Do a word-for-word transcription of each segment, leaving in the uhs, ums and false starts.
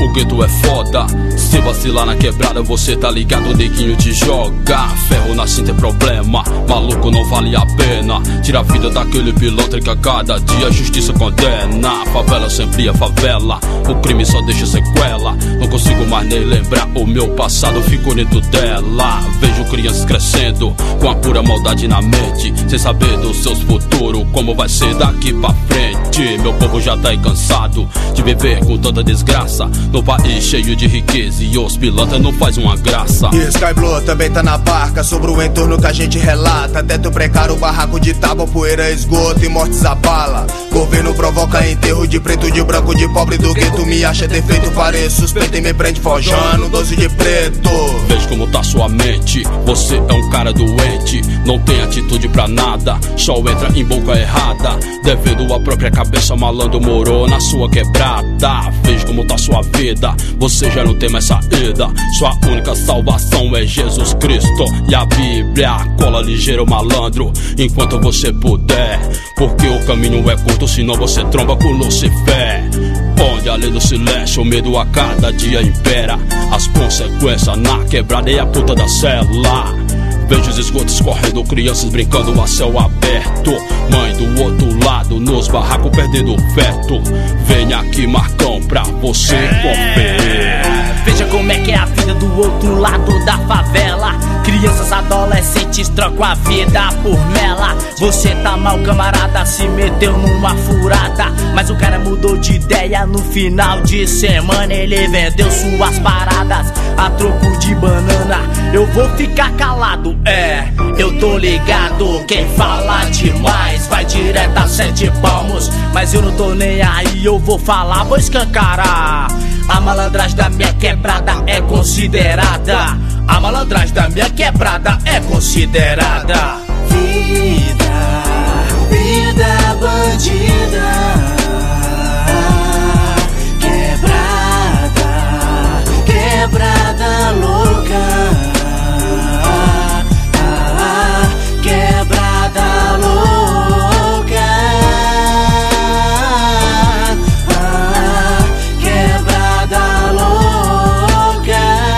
O gueto é foda, se vacilar na quebrada você tá ligado, o neguinho te joga. Ferro na cinta é problema, maluco não vale a pena. Tira a vida daquele pilantra que a cada dia a justiça condena. A favela sempre é favela, o crime só deixa sequela. Não consigo mais nem lembrar o meu passado, fico dentro dela. Vejo crianças crescendo com a pura maldade na mente, sem saber dos seus futuros, como vai ser daqui pra frente. Meu povo já tá aí cansado de viver com tanta desgraça, no país cheio de riqueza e os pilantras não faz uma graça. E Skyblue também tá na barca, sobre o entorno que a gente relata. Teto precário, barraco de tábua, poeira, esgoto e mortes a bala. Governo provoca enterro de preto, de branco, de pobre do gueto. Me acha defeito, pareço suspeito e me prende forjando doze de preto. Veja como tá sua mente, você é um cara doente, não tem atitude pra nada, só entra em boca errada, devendo a própria cabeça, malandro morou na sua quebrada. Veja como tá sua vida, você já não tem mais saída, sua única salvação é Jesus Cristo e a Bíblia. Cola ligeiro, malandro, enquanto você puder, porque o caminho é curto, senão você tromba com Lucifer. Onde além do silêncio o medo a cada dia impera, as consequências na quebrada e a puta da cela. Vejo os esgotos correndo, crianças brincando a céu aberto, mãe do outro lado nos barracos perdendo o feto. Venha aqui, Marcão, pra você conferir. Veja como é que é a vida do outro lado da favela. Crianças, adolescentes trocam a vida por mela. Você tá mal, camarada, se meteu numa furada, mas o cara mudou de ideia no final de semana. Ele vendeu suas paradas a troco de banana. Eu vou ficar calado, é, eu tô ligado. Quem fala demais vai direto a sete palmos, mas eu não tô nem aí, eu vou falar, vou escancarar. A malandragem da minha quebrada é considerada, a malandragem da minha quebrada é considerada. Vida, vida bandida, quebrada, quebrada louca, quebrada louca, quebrada louca,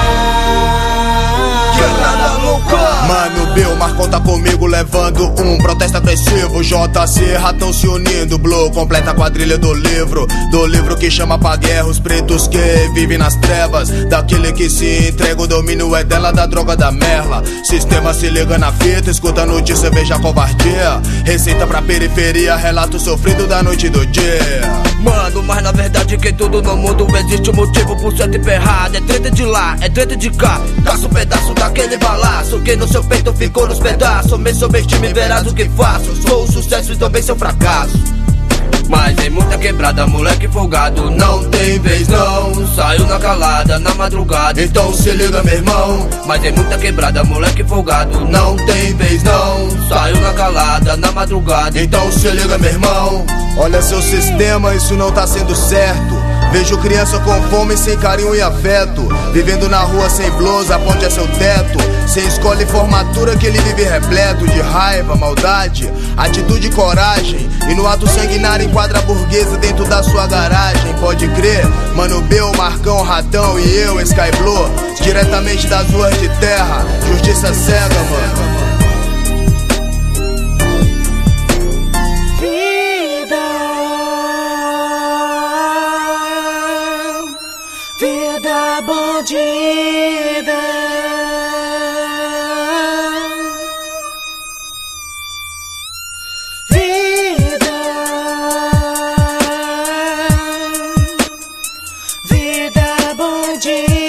Quebrada louca. Mano, Bill, Marcão tá comigo levando um protesto agressivo. J C, Ratão se unindo, Blue completa a quadrilha do livro, do livro que chama pra guerra os pretos que vivem nas trevas, daquele que se entrega, o domínio é dela, da droga da merla. Sistema se liga na fita, escuta a notícia, veja a covardia, receita pra periferia, relato sofrido da noite e do dia. Mano, mas na verdade que tudo no mundo existe um motivo por ser emperrado. É treta de lá, é treta de cá, caça um pedaço daquele balaço que no seu peito ficou nos pedaços. Me subestime, verás o que faço, sou o sucesso e também seu fracasso. Mas em muita quebrada, moleque folgado não tem vez não, saiu na calada, na madrugada, então se liga meu irmão. Mas em muita quebrada, moleque folgado não tem vez não, saiu na calada, na madrugada, então se liga meu irmão. Olha seu sistema, isso não tá sendo certo. Vejo criança com fome, sem carinho e afeto, vivendo na rua sem blusa, a ponte é seu teto, sem escola e formatura que ele vive repleto de raiva, maldade, atitude e coragem, e no ato sanguinário enquadra a burguesa dentro da sua garagem. Pode crer, Mano Bill, Marcão, Ratão e eu, Skyblue, diretamente das ruas de terra, justiça cega, mano. vida bandida, vida, vida bandida.